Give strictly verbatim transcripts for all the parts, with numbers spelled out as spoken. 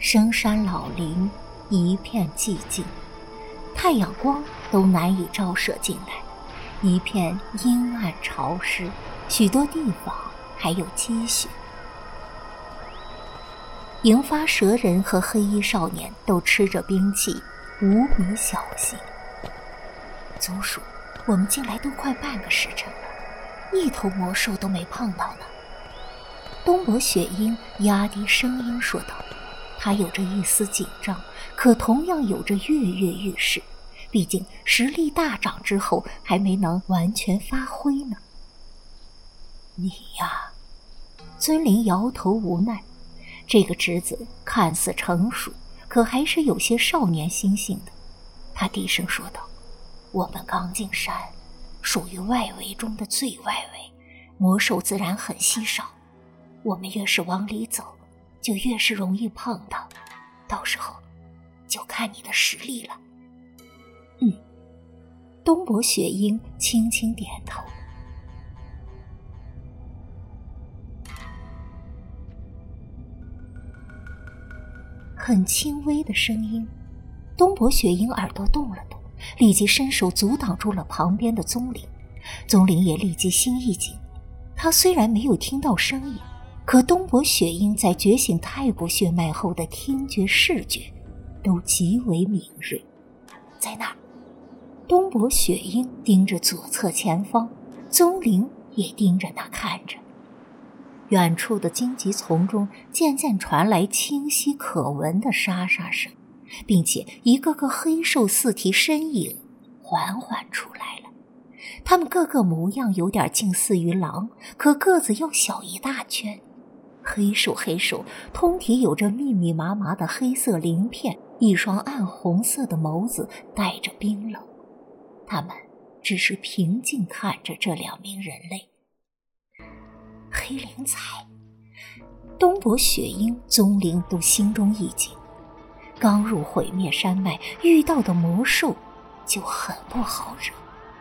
深山老林一片寂静，太阳光都难以照射进来，一片阴暗潮湿，许多地方还有积雪。银发蛇人和黑衣少年都持着兵器，无比小心。宗叔，我们进来都快半个时辰了，一头魔兽都没碰到呢。东伯雪鹰压低声音说道，他有着一丝紧张，可同样有着跃跃欲试，毕竟实力大涨之后还没能完全发挥呢。你呀，尊灵摇头无奈，这个侄子看似成熟，可还是有些少年心性的。他低声说道，我们刚进山，属于外围中的最外围，魔兽自然很稀少，我们越是往里走，就越是容易碰到，到时候就看你的实力了。嗯，东伯雪鹰轻轻点头。很轻微的声音，东伯雪鹰耳朵动了动，立即伸手阻挡住了旁边的宗灵。宗灵也立即心一紧，他虽然没有听到声音，可东伯雪鹰在觉醒太古血脉后的听觉视觉都极为敏锐。在那儿，东伯雪鹰盯着左侧前方，宗灵也盯着那看着。远处的荆棘丛中渐渐传来清晰可闻的沙沙声，并且一个个黑兽四体身影缓缓出来了。他们个个模样有点近似于狼，可个子要小一大圈。黑手黑手通体有着密密麻麻的黑色鳞片，一双暗红色的眸子带着冰冷。他们只是平静看着这两名人类。黑灵彩，东伯雪鹰、宗灵都心中一紧。刚入毁灭山脉，遇到的魔兽就很不好惹。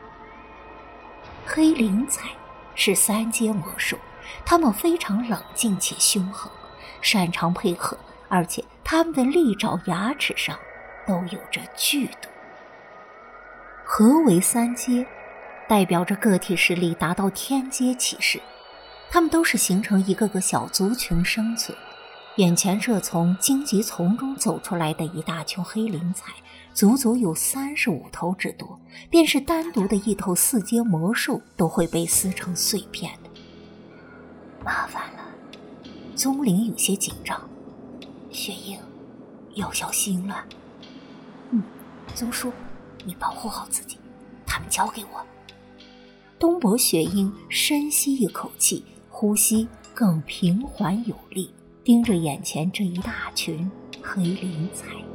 黑灵彩是三阶魔兽，他们非常冷静且凶狠，擅长配合，而且他们的利爪牙齿上都有着剧毒。何为三阶？代表着个体实力达到天阶起势，他们都是形成一个个小族群生存。眼前这从荆棘丛中走出来的一大群黑灵彩，足足有三十五头之多，便是单独的一头四阶魔兽都会被撕成碎片的。麻烦了，宗灵有些紧张，雪鹰要小心了。嗯，宗叔，你保护好自己，他们交给我。东伯雪鹰深吸一口气，呼吸更平缓有力，盯着眼前这一大群黑灵彩。